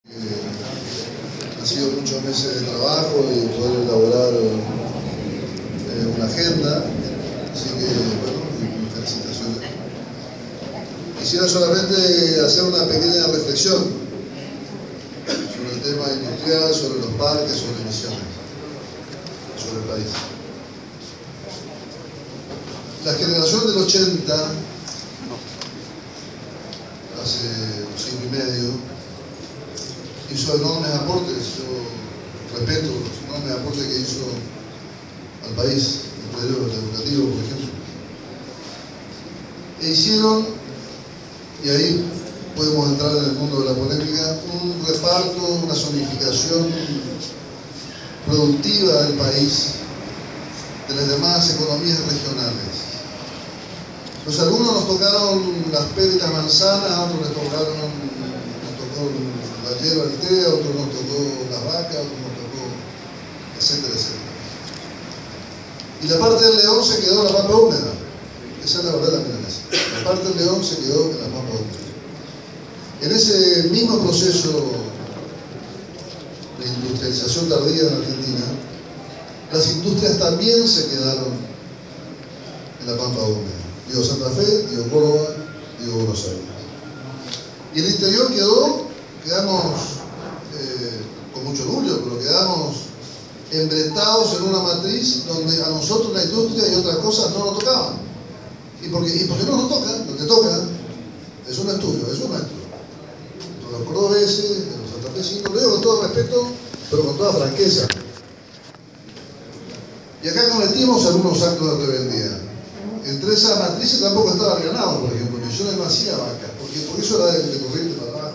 Han sido muchos meses de trabajo y poder elaborar una agenda, así que bueno, mis felicitaciones. Quisiera solamente hacer una pequeña reflexión sobre el tema industrial, sobre los parques, sobre emisiones, sobre el país. La generación del 80, hace un siglo y medio, hizo enormes aportes. Yo respeto los enormes aportes que hizo al país, el educativo, por ejemplo. E hicieron, y ahí podemos entrar en el mundo de la polémica, un reparto, una zonificación productiva del país, de las demás economías regionales. Pues a algunos nos tocaron las pérdicas manzanas, a otros nos tocó la hierba altea, a otros nos tocó las vacas, a otros nos tocó, etcétera, etcétera. Y la parte del león se quedó en la pampa húmeda. Esa es la verdad de la milanesa. La parte del león se quedó en la pampa húmeda. En ese mismo proceso de industrialización tardía en Argentina, las industrias también se quedaron en la pampa húmeda. Digo Santa Fe, digo Córdoba, digo Buenos Aires. Y el interior quedamos con mucho orgullo, pero quedamos embretados en una matriz donde a nosotros la industria y otras cosas no nos tocaban. ¿Y por qué no nos toca? No te toca. Es un estudio, eso es nuestro. Los cordobeses, los santafesinos, lo digo con todo respeto, pero con toda franqueza. Y acá cometimos algunos actos de rebeldía. Entre esas matrices tampoco estaba el ganado, por ejemplo. Misiones no hacía vacas, porque eso era de corriente para abajo.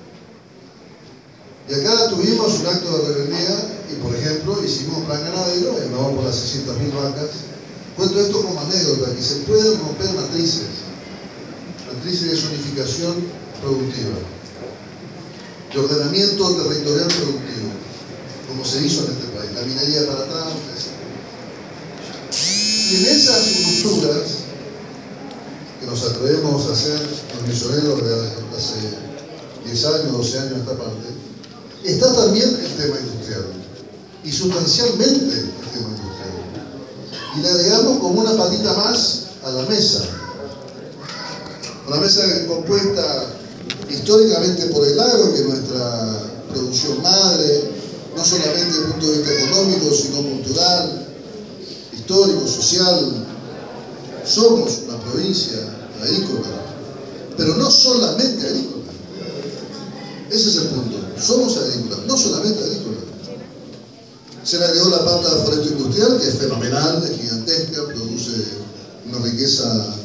Y acá tuvimos un acto de rebeldía y, por ejemplo, hicimos plan ganadero y vamos por las 600.000 vacas. Cuento esto como anécdota, que se pueden romper matrices de zonificación productiva, de ordenamiento territorial productivo, como se hizo en este país, la minería de Paratá, etc. Y en esas estructuras que nos atrevemos a hacer los misioneros de hace 10 años, 12 años a esta parte, está también el tema industrial, y sustancialmente el tema industrial. Y le agregamos como una patita más a la mesa. Una mesa compuesta históricamente por el agro, que es nuestra producción madre, no solamente desde el punto de vista económico, sino cultural, histórico, social. Somos una provincia agrícola, pero no solamente agrícola. Ese es el punto. Somos agrícolas, no solamente agrícolas. Se le agregó la pata foresto industrial, que es fenomenal, es gigantesca, produce una riqueza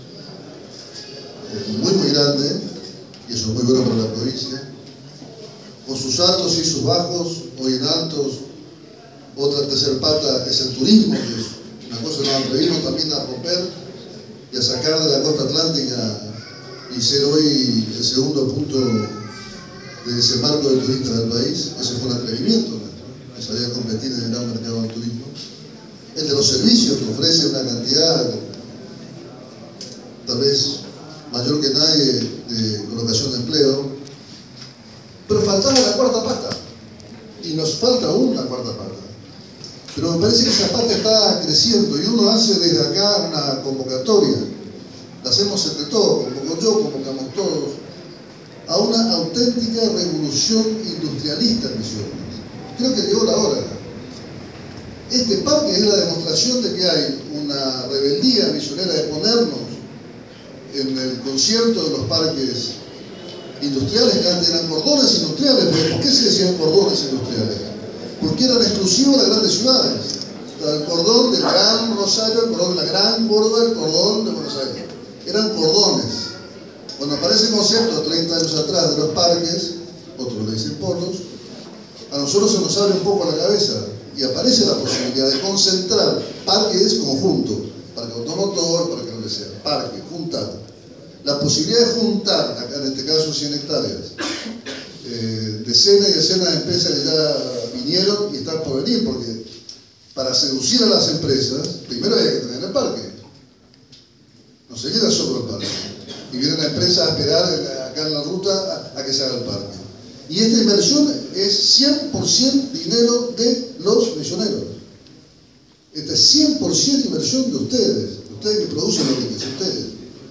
muy grande, y eso es muy bueno para la provincia, con sus altos y sus bajos. Hoy en altos, otra tercera pata es el turismo, que es una cosa que nos atrevimos también a romper y a sacar de la costa atlántica y ser hoy el segundo punto de desembarco de turistas del país. Ese fue un atrevimiento, que salir a competir en el gran mercado del turismo. El de los servicios, que ofrece una cantidad tal vez mayor que nadie de colocación de empleo, pero faltaba la cuarta pata, y nos falta aún la cuarta pata. Pero me parece que esa pata está creciendo, y uno hace desde acá una convocatoria, la hacemos entre todos, convoco yo, convocamos todos, a una auténtica revolución industrialista en Misiones. Creo que llegó la hora. Este parque es la demostración de que hay una rebeldía misionera de ponernos en el concierto de los parques industriales, que antes eran cordones industriales. ¿Por qué se decían cordones industriales? Porque eran exclusivos de las grandes ciudades. El cordón del Gran Rosario, el cordón de la Gran Córdoba, el cordón de Buenos Aires. Eran cordones. Cuando aparece el concepto 30 años atrás de los parques, otros le dicen polos, a nosotros se nos abre un poco la cabeza y aparece la posibilidad de concentrar. Parque es conjunto, parque automotor, parque lo que sea, parque, juntar. La posibilidad de juntar, acá en este caso 100 hectáreas, decenas y decenas de empresas que ya vinieron y están por venir, porque para seducir a las empresas, primero había que tener el parque. No se llega solo el parque. Y viene la empresa a esperar acá en la ruta a que se haga el parque. Y esta inversión es 100% dinero de los misioneros. Esta es 100% inversión de ustedes que producen la riqueza, ustedes.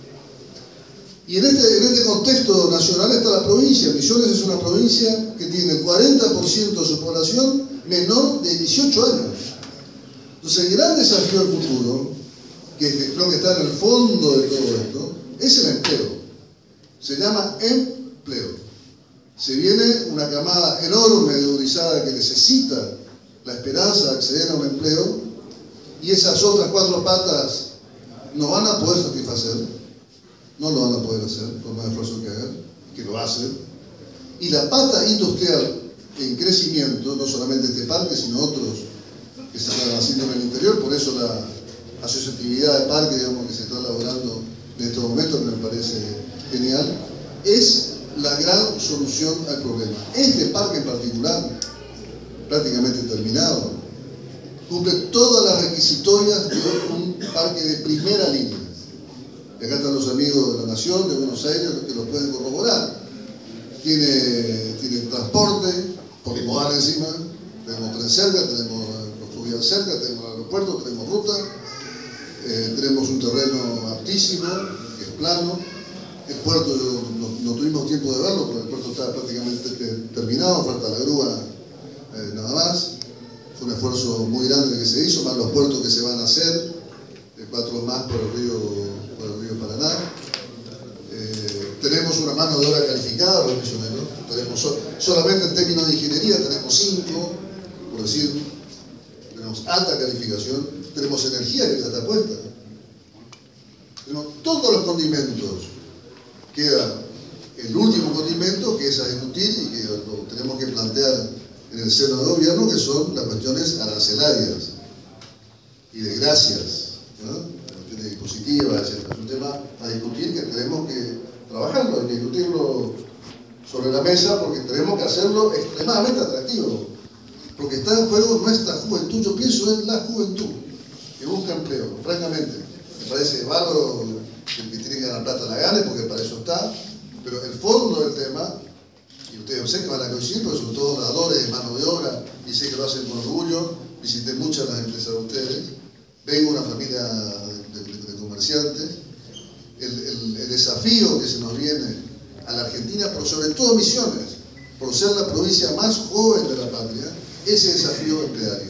Y en este contexto nacional está la provincia. Misiones es una provincia que tiene el 40% de su población menor de 18 años. Entonces el gran desafío del futuro, que creo que está en el fondo de todo esto, es el empleo. Se llama empleo. Se viene una camada enorme de urizada que necesita la esperanza de acceder a un empleo, y esas otras 4 patas no van a poder satisfacer, no lo van a poder hacer, por más esfuerzo que hagan, que lo hacen. Y la pata industrial en crecimiento, no solamente este parque, sino otros que se están haciendo en el interior, por eso la asociatividad de parque, digamos, que se está elaborando en estos momentos, que me parece genial, es la gran solución al problema. Este parque en particular, prácticamente terminado, cumple todas las requisitorias de un parque de primera línea. Y acá están los amigos de la Nación, de Buenos Aires, que lo pueden corroborar. Tiene transporte, por modal encima, tenemos tren cerca, tenemos los fluvial cerca, tenemos el aeropuerto, tenemos ruta, tenemos un terreno aptísimo, que es plano. El puerto, no tuvimos tiempo de verlo, porque el puerto está prácticamente terminado, falta la grúa nada más. Fue un esfuerzo muy grande que se hizo, más los puertos que se van a hacer, 4 más por el río Paraná. Tenemos una mano de obra calificada, los misioneros. Tenemos solamente en términos de ingeniería tenemos 5, por decir, tenemos alta calificación, tenemos energía que ya está puesta. Tenemos todos los condimentos. Queda el último condimento, que es a discutir y que lo tenemos que plantear en el seno del gobierno, que son las cuestiones arancelarias y de gracias, ¿no? Cuestiones dispositivas, etc. Es un tema a discutir que tenemos que trabajarlo, hay que discutirlo sobre la mesa, porque tenemos que hacerlo extremadamente atractivo, porque está en juego nuestra juventud. Yo pienso en la juventud que busca empleo, francamente. Me parece bárbaro que el que tiene que ganar plata la gane, porque para eso está, pero el fondo del tema, y ustedes sé que van a coincidir, porque son todos dadores de mano de obra, y sé que lo hacen con orgullo. Visité muchas de las empresas de ustedes, vengo de una familia de comerciantes. El desafío que se nos viene a la Argentina, pero sobre todo Misiones, por ser la provincia más joven de la patria, ese desafío empleario.